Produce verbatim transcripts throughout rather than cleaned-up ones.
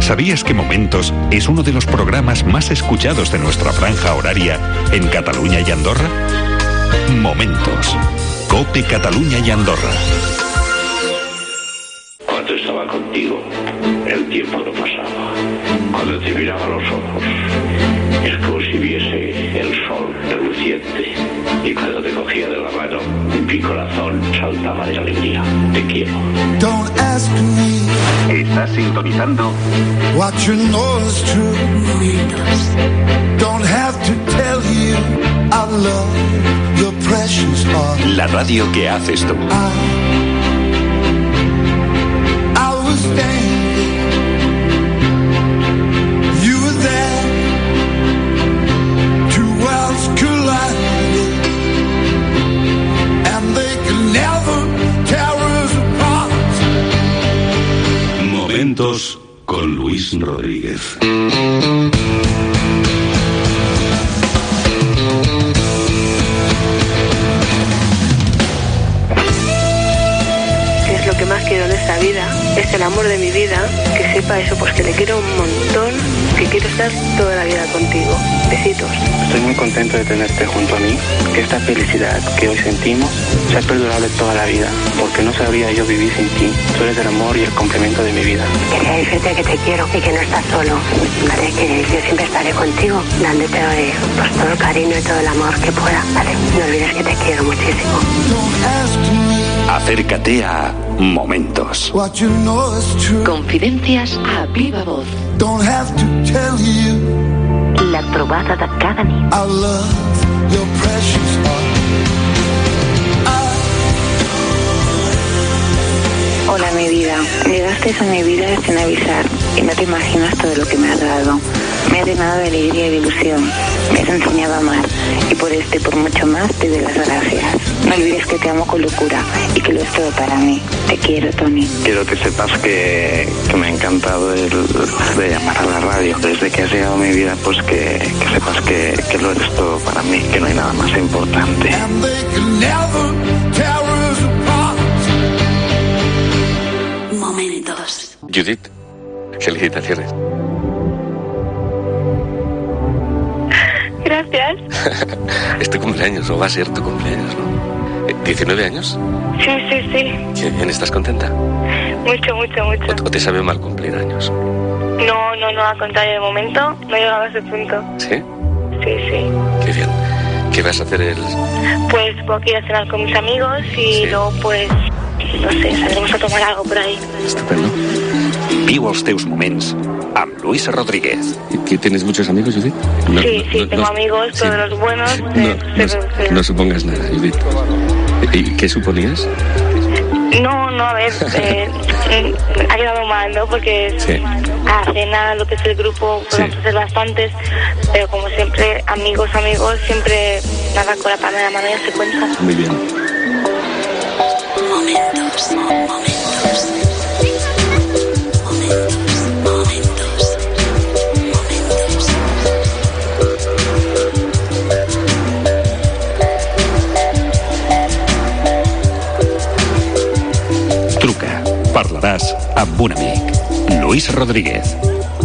¿Sabías que Momentos es uno de los programas más escuchados de nuestra franja horaria en Cataluña y Andorra? Momentos. COPE Cataluña y Andorra. Cuando estaba contigo, el tiempo no pasaba. Cuando te miraba a los ojos, es como si viese el sol reluciente. Y cuando te cogía de la mano, mi corazón saltaba de alegría. Te quiero. Don't ask me. Estás sintonizando What you know is true. Don't have to tell you I love your precious heart. la radio que haces tú. I, I was standing, you were there, two worlds collided, and they could never tear us apart. Momentos con Luis Rodríguez. Lo que más quiero en esta vida es el amor de mi vida, que sepa eso, pues que le quiero un montón, que quiero estar toda la vida contigo. Besitos. Estoy muy contento de tenerte junto a mí, que esta felicidad que hoy sentimos sea perdurable toda la vida, porque no sabría yo vivir sin ti. Tú eres el amor y el complemento de mi vida. Quería decirte que te quiero y que no estás solo, ¿vale? Que yo siempre estaré contigo, dándote eh, pues, todo el cariño y todo el amor que pueda, ¿vale? No olvides que te quiero muchísimo. Acércate a Momentos. What you know is true. Confidencias a viva voz. Don't have to tell you La trobada de cada nit. I love your precious heart. Hola, mi vida. Llegaste a mi vida sin avisar y no te imaginas todo lo que me has dado. Me has llenado de alegría y de ilusión. Me has enseñado a amar y por esto y por mucho más te doy las gracias. No olvides que te amo con locura y que lo es todo para mí. Te quiero, Tony. Quiero que sepas que, que me ha encantado el de llamar a la radio. Desde que has llegado a mi vida, pues que, que sepas que, que lo eres todo para mí, que no hay nada más importante. And they can never tear us apart. Momentos. Judith, felicitaciones. Gracias. Es tu cumpleaños, o va a ser tu cumpleaños, ¿no? ¿diecinueve años? Sí, sí, sí. Qué bien, ¿estás contenta? Mucho, mucho, mucho. ¿O, o te sabe mal cumplir años? No, no, no, al contrario, de momento no he llegado a ese punto. ¿Sí? Sí, sí. Qué bien. ¿Qué vas a hacer el...? Pues puedo ir a cenar con mis amigos y Sí. luego, pues, no sé, saldremos a tomar algo por ahí. Estupendo. Viu els teus moments amb Luis Rodríguez. ¿Y que tienes muchos amigos, Judith? No, Sí, sí, no, tengo no- amigos, sí. todos los buenos. No, de- no, de- de- no supongas nada, Judith. ¿Y qué suponías? No, no, a ver, eh, ha quedado mal, ¿no? Porque Sí. a cena, lo que es el grupo, podemos Sí. hacer bastantes, pero como siempre, amigos, amigos, siempre nada con la palma de la mano ya se cuenta. Muy bien. Momentos. Momentos. Momentos. Momentos. Momentos. Truca, parlaràs amb un amic. Luis Rodríguez.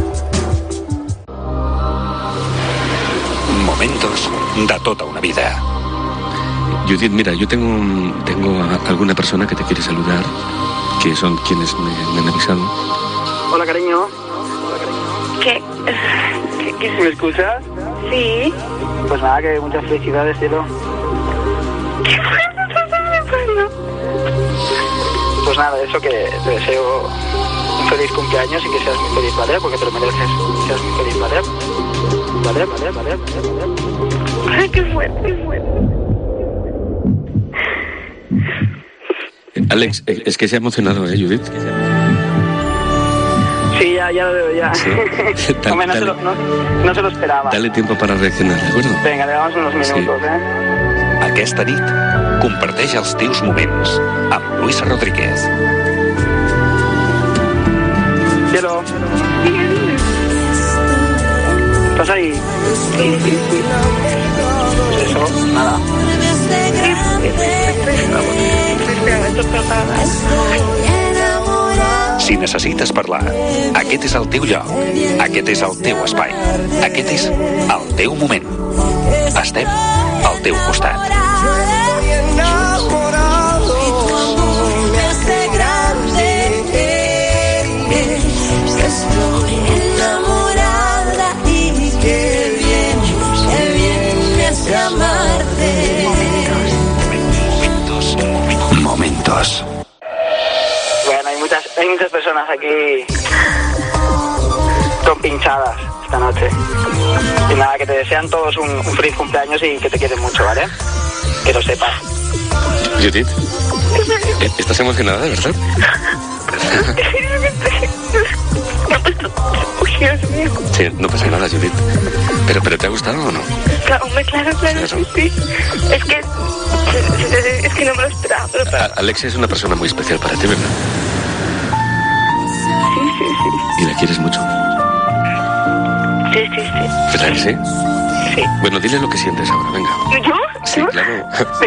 Momentos de tota una vida. Judith, mira, yo tengo, un- tengo a alguna persona que te quiere saludar, que son quienes me, me han avisado. Hola, cariño. ¿Qué? ¿Qué, qué ¿Me escuchas? Sí. Pues nada, que muchas felicidades, cielo. ¿Qué fue? Pues nada, eso que te deseo un feliz cumpleaños y que seas muy feliz, ¿vale? Porque te lo mereces. Que seas muy feliz, ¿vale? Vale, vale, vale, vale, vale. Ay, qué fuerte, qué fuerte. Alex, eh, es que se ha emocionado, ¿eh, Judith? Sí, ya, ya lo veo, ya. Sí. Dale, Hombre, no, se dale. lo, no, no se lo esperaba. Dale tiempo para reaccionar, ¿de acuerdo? Venga, le damos unos Sí. minutos, ¿eh? Aquesta nit, comparteix els teus moments amb Luis Rodríguez. Cielo. ¿Estás ahí? Sí, sí, sí. Pues eso, nada. Estoy esperando esto preparada. Si necessites parlar, aquest és el teu lloc. Aquest és el teu espai. Aquest és el teu moment. Estem al teu costat. Momentos. Bueno, hay muchas, hay muchas personas aquí con pinchadas esta noche. Y nada, que te desean todos un, un feliz cumpleaños y que te quieren mucho, ¿vale? Que lo sepas. Judith, ¿estás emocionada, de verdad? Sí, no pasa nada, Judith. ¿Pero, pero te ha gustado o no? Claro, hombre, claro, claro, sí, sí. Es que... Es que no me lo esperaba. Pero... Alexia es una persona muy especial para ti, ¿verdad? Sí, sí, sí. ¿Y la quieres mucho? Sí, sí, sí. ¿Verdad que sí? Sí. Bueno, dile lo que sientes ahora, venga. ¿Yo? Sí, ¿Yo? claro.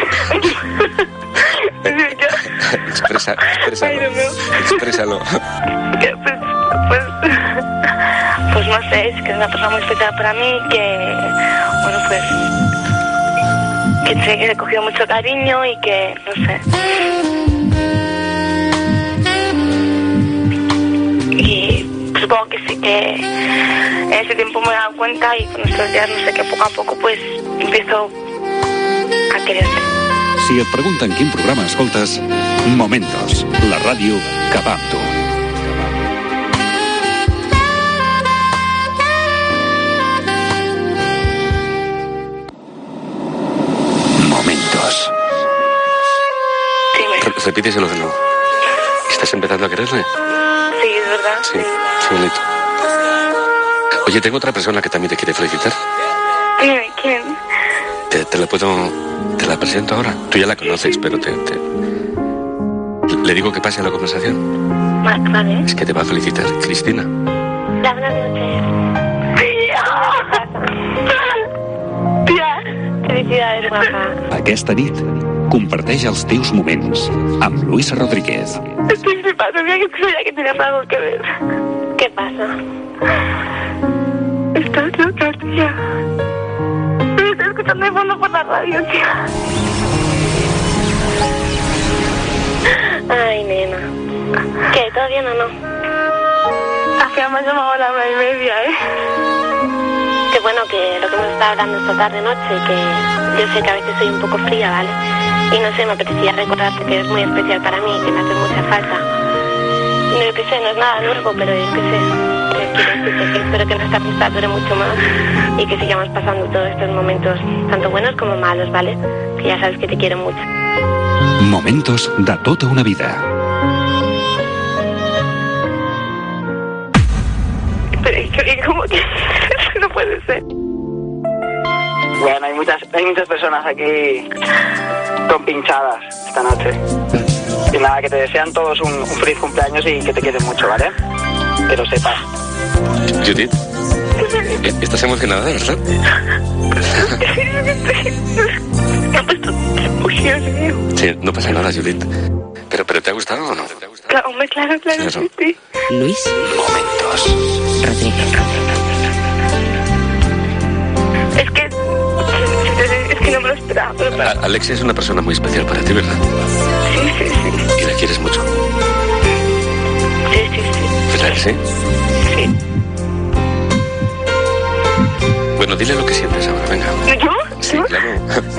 Expresa, exprésalo. Ay, Dios mío. Exprésalo. Que, pues, pues, pues no sé, es que es una persona muy especial para mí, que, bueno, pues, que sé que le he cogido mucho cariño y que, no sé. Y supongo que sí que en ese tiempo me he dado cuenta y con estos días, no sé, que poco a poco, pues, empiezo a quererte. Si et pregunten quin programa escoltes, Momentos, la ràdio que va amb tu. Momentos. Re- Repíteselo de nuevo. ¿Estás empezando a quererle? Sí, es verdad. Sí, qué bonito. Oye, tengo otra persona que también te quiere felicitar. Dime, ¿quién? Te, te la puedo... Te la presento ahora. Tú ya la conoces, pero te... te... Le digo que pase a la conversación. Vale. Es que te va a felicitar Cristina. La buenas noches. Tía. Felicidades, guapa. Aquesta nit, comparteix els teus moments amb Luisa Rodríguez. Estoy flipando, mira que sabía que tenías algo que ver. ¿Qué pasa? Estás loca, tía. Me estoy escuchando de fondo por la radio, tía. Ay, nena. ¿Qué? ¿Todo bien o no? Hacía más llamado a la una y media, ¿eh? Qué bueno que lo que hemos estado hablando esta tarde-noche, que yo sé que a veces soy un poco fría, ¿vale? Y no sé, me apetecía recordarte que eres muy especial para mí, que me hace mucha falta. No, yo qué sé, no es nada nuevo, pero yo qué sé. Que quiero decirte que espero que nuestra amistad dure mucho más y que sigamos pasando todos estos momentos, tanto buenos como malos, ¿vale? Que ya sabes que te quiero mucho. Momentos de tota una vida. Pero ¿y cómo que eso no puede ser? Bueno, hay muchas, hay muchas personas aquí con pinchadas esta noche. Y nada, que te desean todos un, un feliz cumpleaños y que te quieren mucho, ¿vale? Que lo sepas. Judith, ¿estás emocionada, de verdad? Me ha puesto... Uy, Dios mío. Sí, no pasa nada, Judith. ¿Pero, pero te ha gustado o no? Claro, hombre, claro, claro, Claro. sí, sí. Luis Momentos. Rodríguez. Es que... Es que no me lo esperaba. Pero... A- Alexia es una persona muy especial para ti, ¿verdad? Sí, sí, sí. Y la quieres mucho. Sí, sí, sí. ¿Verdad que sí? Sí. Bueno, dile lo que sientes ahora, venga. ¿Yo? Sí, ¿Yo? claro.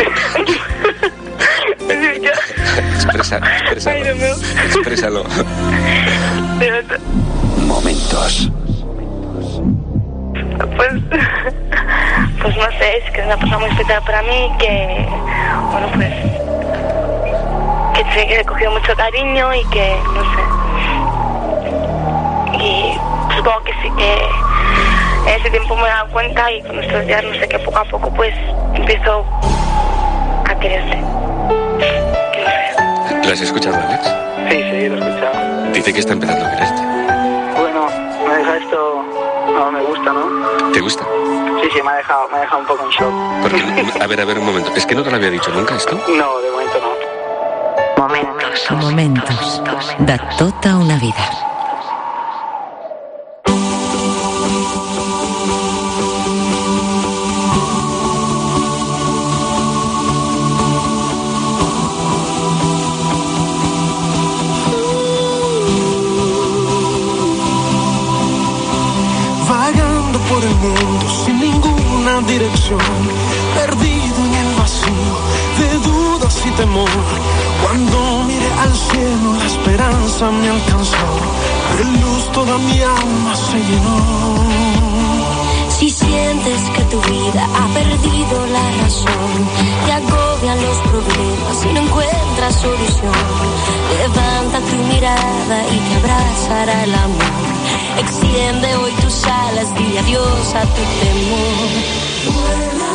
¿Yo? Expresa, exprésalo. Ay, Dios mío. Exprésalo. Pero, Momentos. pues... Pues no sé, es que es una persona muy especial para mí, que... Bueno, pues... Que sé que le he cogido mucho cariño y que... No sé. Y supongo que sí que... En ese tiempo me he dado cuenta y con estos días, no sé, que poco a poco, pues... Empiezo... A quererte. Que no sé. ¿Lo has escuchado, Alex? Sí, sí, lo he escuchado. Dice que está empezando a quererte. Bueno, me deja esto... No, me gusta, ¿no? ¿Te gusta? Sí, sí, me ha dejado, me ha dejado un poco en shock. Porque, a ver, a ver, un momento. ¿Es que no te lo había dicho nunca esto? No, de momento no. Momentos. Momentos de tota una vida. ninguna dirección, perdido en el vacío de dudas y temor. Cuando miré al cielo la esperanza me alcanzó, de luz toda mi alma se llenó. Si sientes que tu vida ha perdido la razón, te agobian los problemas y no encuentras solución, levanta tu mirada y te abrazará el amor. Extiende hoy tus alas, di adiós a tu temor. Vuela.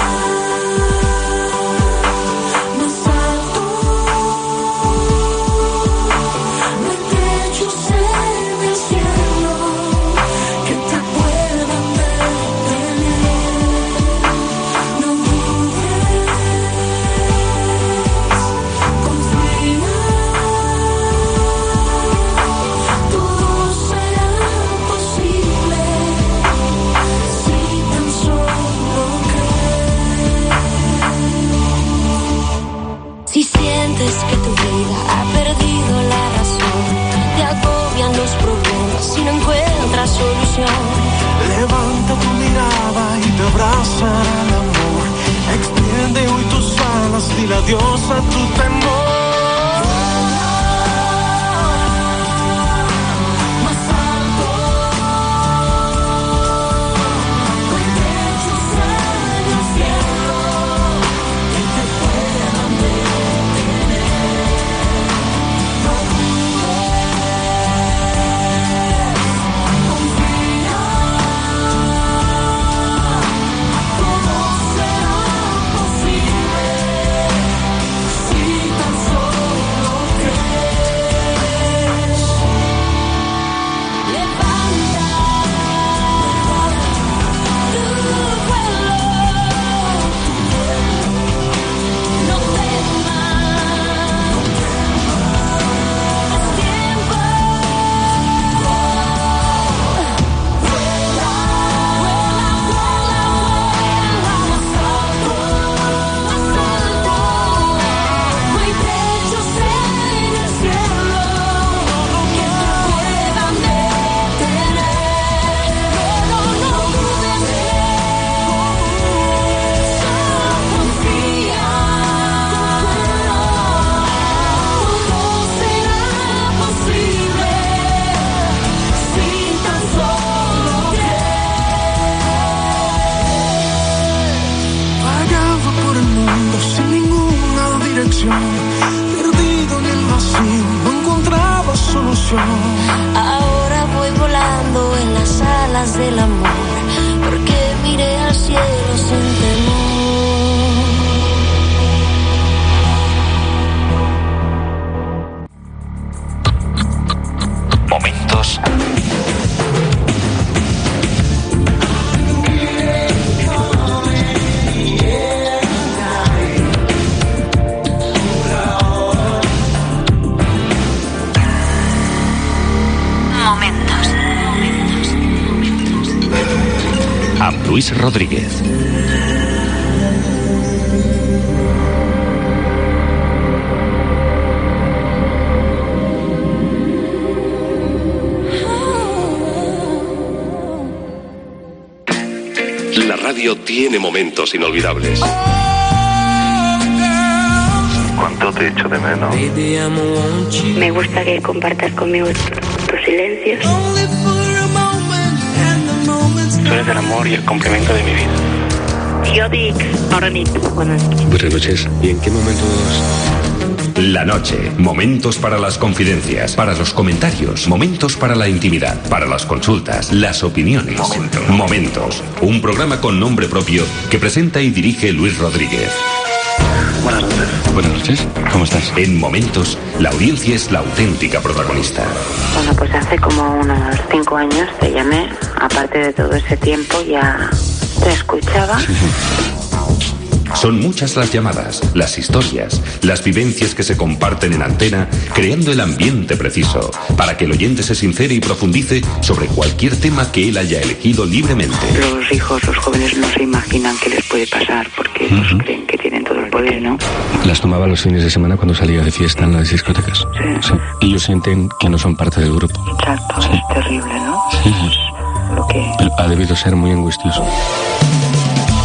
Que tu vida ha perdido la razón, te agobian los problemas y no encuentras solución. Levanta tu mirada y te abraza el amor. Extiende hoy tus alas, dile adiós a tu temor. Perdido en el vacío, no encontraba solución. Ahora voy volando en las alas del amor, porque miré al cielo sin temor. Momentos Luis Rodríguez. La radio tiene momentos inolvidables. ¿Cuánto te echo de menos? Me gusta que compartas conmigo tus silencios. Tú eres el amor y el complemento de mi vida. Yo digo, ahora nit. Buenas noches. Buenas noches. ¿Y en qué momentos? La noche, momentos para las confidencias, para los comentarios, momentos para la intimidad, para las consultas, las opiniones. Momentos. Momentos, un programa con nombre propio que presenta y dirige Luis Rodríguez. Buenas noches. Buenas noches. ¿Cómo estás? En Momentos, la audiencia es la auténtica protagonista. Bueno, pues hace como unos cinco años te llamé. Aparte de todo ese tiempo ya te escuchaba. Sí. Son muchas las llamadas, las historias, las vivencias que se comparten en antena, creando el ambiente preciso para que el oyente se sincere y profundice sobre cualquier tema que él haya elegido libremente. Los hijos, los jóvenes no se imaginan qué les puede pasar porque ellos uh-huh. creen que tienen todo el poder, ¿no? Las tomaba los fines de semana cuando salía de fiesta en las discotecas. Sí. Sí. Ellos sienten que no son parte del grupo. Exacto, sí. Es terrible, ¿no? Sí. Lo que... Pero ha debido ser muy angustioso.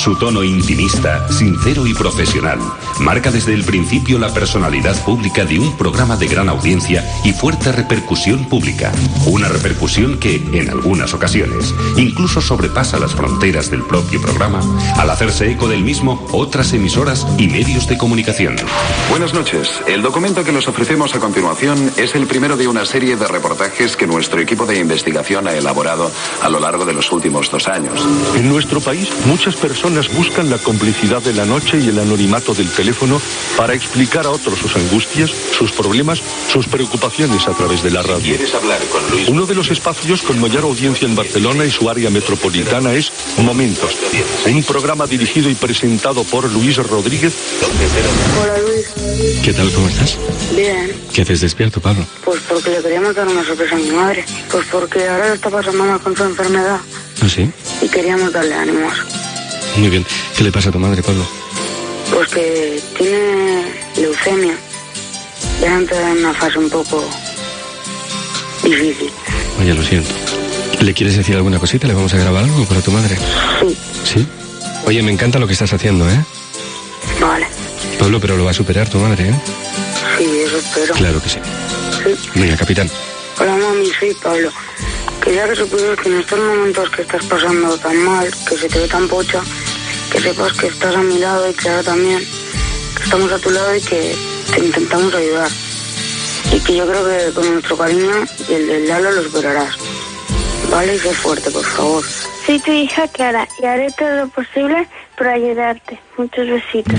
Su tono intimista, sincero y profesional marca desde el principio la personalidad pública de un programa de gran audiencia y fuerte repercusión pública. Una repercusión que, en algunas ocasiones, incluso sobrepasa las fronteras del propio programa al hacerse eco del mismo otras emisoras y medios de comunicación. Buenas noches. El documento que les ofrecemos a continuación es el primero de una serie de reportajes que nuestro equipo de investigación ha elaborado a lo largo de los últimos dos años. En nuestro país, muchas personas buscan la complicidad de la noche y el anonimato del teléfono para explicar a otros sus angustias, sus problemas, sus preocupaciones a través de la radio. ¿Quieres hablar con Luis? Uno de los espacios con mayor audiencia en Barcelona y su área metropolitana es Momentos, un programa dirigido y presentado por Luis Rodríguez. Hola, Luis. ¿Qué tal? ¿Cómo estás? Bien. ¿Qué haces despierto, Pablo? Pues porque le queríamos dar una sorpresa a mi madre. Pues porque ahora le está pasando mal con su enfermedad. ¿Ah, sí? Y queríamos darle ánimos. Muy bien. ¿Qué le pasa a tu madre, Pablo? Pues que tiene leucemia. Ya entra en una fase un poco difícil. Oye, lo siento. ¿Le quieres decir alguna cosita? ¿Le vamos a grabar algo para tu madre? Sí. ¿Sí? Oye, me encanta lo que estás haciendo, ¿eh? Vale. Pablo, pero lo va a superar tu madre, ¿eh? Sí, eso espero. Claro que sí. Sí. Venga, capitán. Hola, mami, soy Pablo. Quería que supieras que en estos momentos que estás pasando tan mal, que se te ve tan pocha, que sepas que estás a mi lado y Clara también, que estamos a tu lado y que te intentamos ayudar. Y que yo creo que con nuestro cariño y el del Lalo lo superarás. Vale, y sé fuerte, por favor. Soy tu hija Clara y haré todo lo posible por ayudarte. Muchos besitos.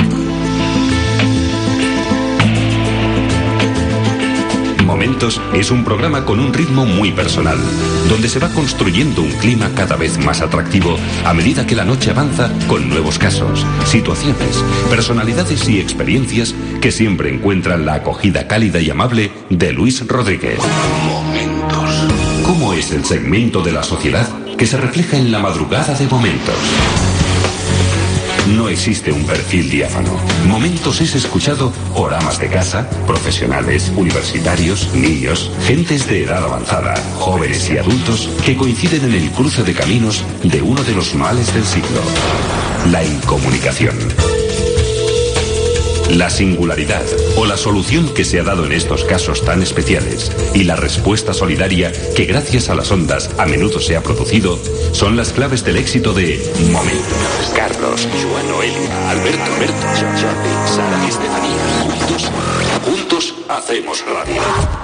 Momentos es un programa con un ritmo muy personal, donde se va construyendo un clima cada vez más atractivo a medida que la noche avanza con nuevos casos, situaciones, personalidades y experiencias que siempre encuentran la acogida cálida y amable de Luis Rodríguez. Momentos. ¿Cómo es el segmento de la sociedad que se refleja en la madrugada de Momentos? No existe un perfil diáfano. Momentos es escuchado por amas de casa, profesionales, universitarios, niños, gentes de edad avanzada, jóvenes y adultos que coinciden en el cruce de caminos de uno de los males del siglo: la incomunicación. La singularidad o la solución que se ha dado en estos casos tan especiales y la respuesta solidaria que gracias a las ondas a menudo se ha producido son las claves del éxito de Momentos. Carlos, Joan, Noelia, Alberto, Alberto, Jordi, Sara y Estefanía. Juntos, juntos hacemos radio.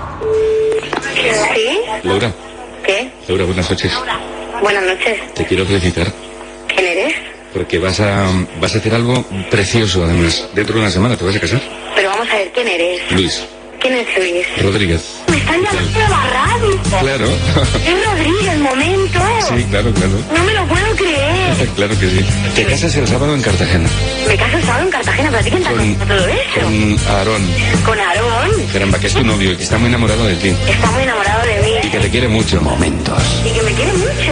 ¿Sí? Laura. ¿Qué? Laura, buenas noches. Buenas noches. Te quiero felicitar. ¿Quién eres? Porque vas a, vas a hacer algo precioso, además. Dentro de una semana te vas a casar. Pero vamos a ver, ¿quién eres? Luis. ¿Quién es Luis? Rodríguez. Me están llamando de la radio. Claro. Es Rodríguez, momento. Sí, claro, claro. No me lo puedo creer. Claro que sí. Te casas el sábado en Cartagena. Me caso el sábado en Cartagena, pero ¿a ti quién te ha contado todo eso? Con Aarón. ¿Con Aarón? Caramba, que es tu novio y que está muy enamorado de ti. Está muy enamorado de mí. Y que te quiere mucho. Momentos. Y que me quiere mucho.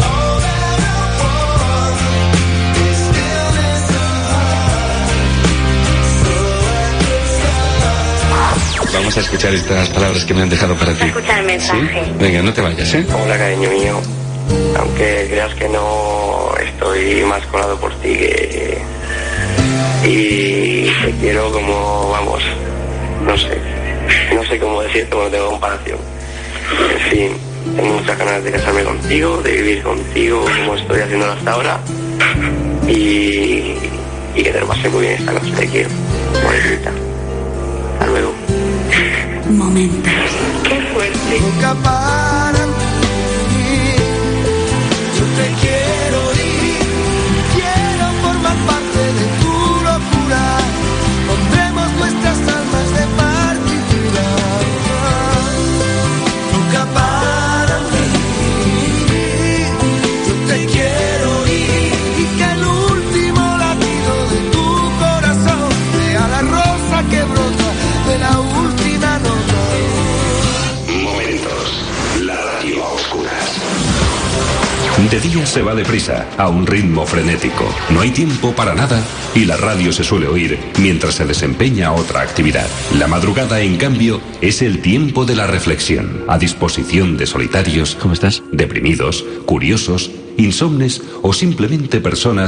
Vamos a escuchar estas palabras que me han dejado para ti. Escuchar el mensaje. ¿Sí? Venga, no te vayas, ¿eh? Hola, cariño mío. Aunque creas que no, estoy más colado por ti que... Y te quiero como, vamos, no sé. No sé cómo decirte, no tengo comparación. En fin, tengo muchas ganas de casarme contigo, de vivir contigo como estoy haciendo hasta ahora. Y, y que te lo pase muy bien esta noche, te quiero. Bonita. Hasta luego. Momentos. Qué fuerte. Nunca para mí. Yo te quiero ir, quiero formar parte de tu locura. Pondremos nuestras almas de partitura. Nunca para mí. Yo te quiero ir y que el último latido de tu corazón sea la rosa que brota de la última nota. Momentos. La radio a oscuras. De día se va deprisa, a un ritmo frenético. No hay tiempo para nada y la radio se suele oír mientras se desempeña otra actividad. La madrugada, en cambio, es el tiempo de la reflexión, a disposición de solitarios, ¿Cómo estás? deprimidos, curiosos, insomnes o simplemente personas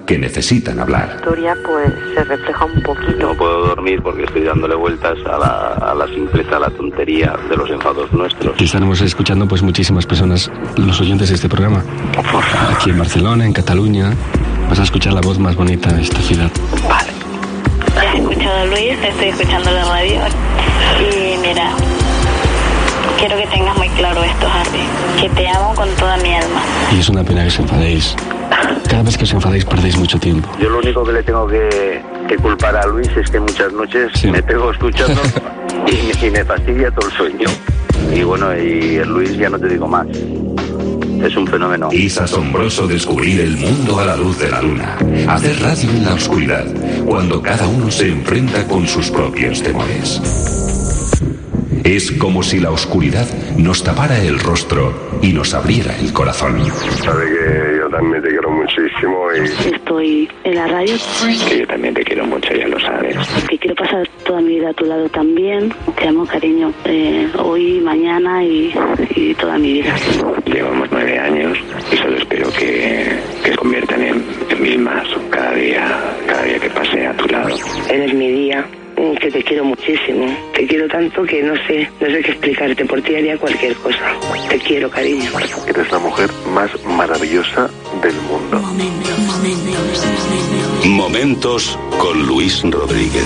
que necesitan hablar. La historia pues se refleja un poquito. No puedo dormir porque estoy dándole vueltas a la, a la simpleza, a la tontería de los enfados nuestros. Que estaremos escuchando pues muchísimas personas, los oyentes de este programa. Aquí en Barcelona, en Cataluña, vas a escuchar la voz más bonita de esta ciudad. Vale. He escuchado a Luis, estoy escuchando la radio y mira, quiero que tengas muy claro esto, Harry, que te amo con toda mi alma. Y es una pena que os enfadéis. Cada vez que os enfadéis perdéis mucho tiempo. Yo lo único que le tengo que, que culpar a Luis es que muchas noches sí. me pego escuchando y, y me fastidia todo el sueño. Y bueno, y el Luis ya no te digo más. Es un fenómeno. Es asombroso descubrir el mundo a la luz de la luna. Hacer radio en la oscuridad, cuando cada uno se enfrenta con sus propios temores. Es como si la oscuridad nos tapara el rostro y nos abriera el corazón. Sabe que yo también te quiero muchísimo y... Estoy en la radio. Que yo también te quiero mucho, ya lo sabes. Que quiero pasar toda mi vida a tu lado también. Te amo, cariño. Eh, hoy, mañana y, y toda mi vida. Llevamos nueve años y solo espero que, que se conviertan en, en mil más cada día, cada día que pase a tu lado. Eres mi día. Que te quiero muchísimo. Te quiero tanto que no sé, no sé qué explicarte. Por ti haría cualquier cosa. Te quiero, cariño. Eres la mujer más maravillosa del mundo. Momentos, momentos, momentos con Luis Rodríguez.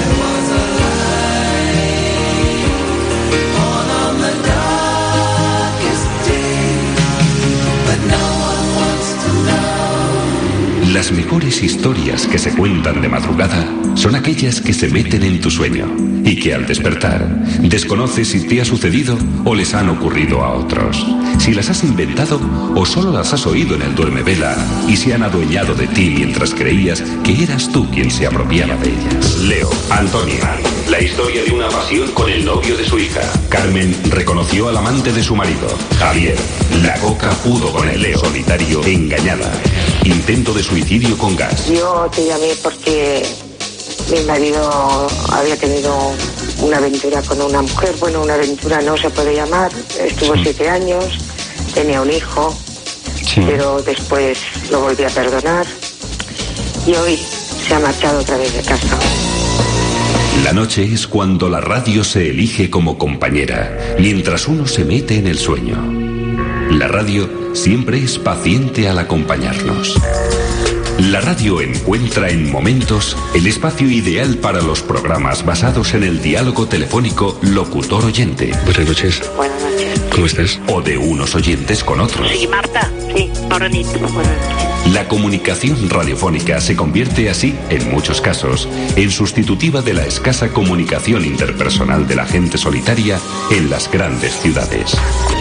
Las mejores historias que se cuentan de madrugada son aquellas que se meten en tu sueño y que al despertar desconoces si te ha sucedido o les han ocurrido a otros, si las has inventado o solo las has oído en el duermevela y se han adueñado de ti mientras creías que eras tú quien se apropiaba de ellas. Leo, Antonia, la historia de una pasión con el novio de su hija. Carmen reconoció al amante de su marido. Javier, la Coca pudo con el Leo solitario, engañada. Intento de suicidio con gas. Yo te llamé porque mi marido había tenido una aventura con una mujer. Bueno, una aventura no se puede llamar. Estuvo sí. siete años, tenía un hijo, sí. pero después lo volví a perdonar y hoy se ha marchado otra vez de casa. La noche es cuando la radio se elige como compañera, mientras uno se mete en el sueño. La radio siempre es paciente al acompañarnos. La radio encuentra en Momentos el espacio ideal para los programas basados en el diálogo telefónico locutor-oyente. Buenas noches. Buenas noches. ¿Cómo estás? O de unos oyentes con otros. Sí, Marta. Sí, Moronito. Buenas noches. La comunicación radiofónica se convierte así, en muchos casos, en sustitutiva de la escasa comunicación interpersonal de la gente solitaria en las grandes ciudades.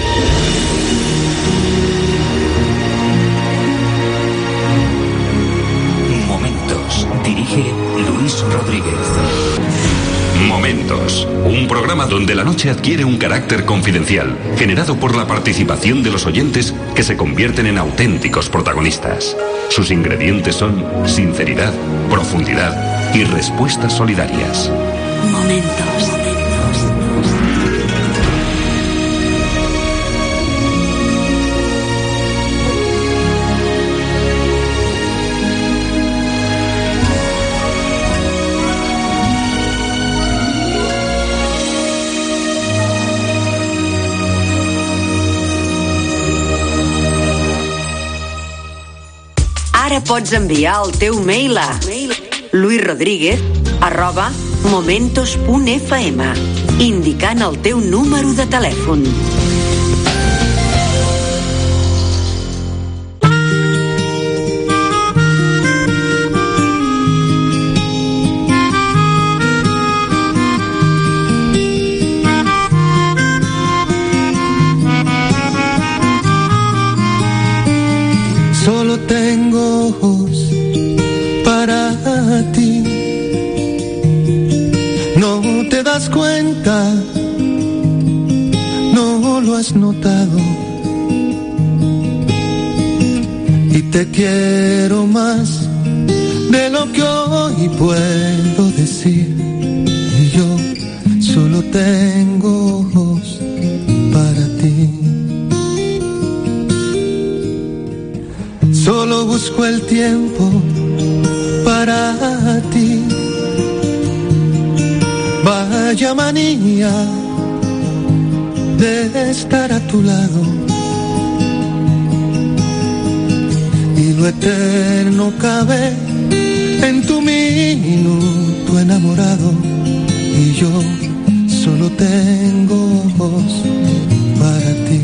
Dirige Luis Rodríguez. Momentos, un programa donde la noche adquiere un carácter confidencial, generado por la participación de los oyentes que se convierten en auténticos protagonistas. Sus ingredientes son sinceridad, profundidad y respuestas solidarias. Momentos. Ara pots enviar el teu mail a luisrodríguez arroba momentos punt f m indicant el teu número de telèfon. Solo tengo ojos para ti. No te das cuenta, no lo has notado. Y te quiero más de lo que hoy puedo decir. Y yo solo tengo ojos para ti. Solo busco el tiempo para ti. Vaya manía de estar a tu lado, y lo eterno cabe en tu minuto enamorado, y yo solo tengo ojos para ti.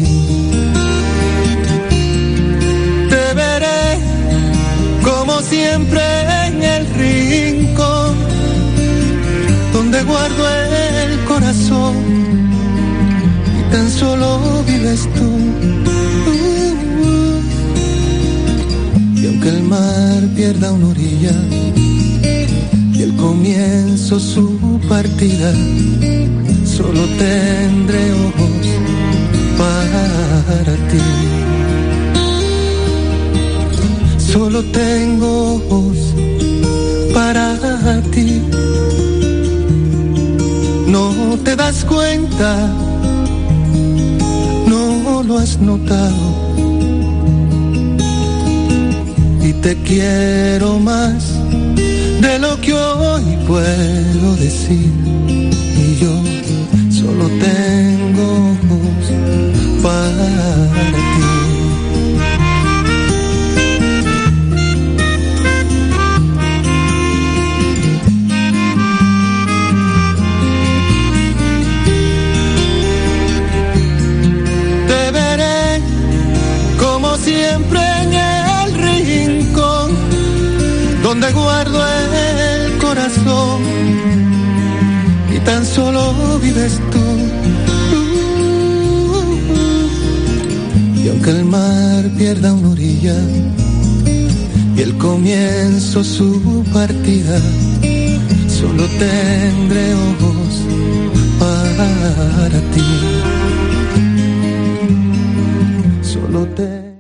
Te veré como siempre en el rincón donde guardo el corazón, y tan solo vives tú. Uh, uh. Y aunque el mar pierda una orilla y el comienzo su partida, solo tendré ojos para ti. Solo tengo ojos para ti. No te das cuenta, no lo has notado, y te quiero más de lo que hoy puedo decir, y yo solo tengo ojos para ti. Siempre en el rincón donde guardo el corazón, y tan solo vives tú. Uh, uh, y aunque el mar pierda una orilla y el comienzo su partida, solo tendré ojos para ti. Solo te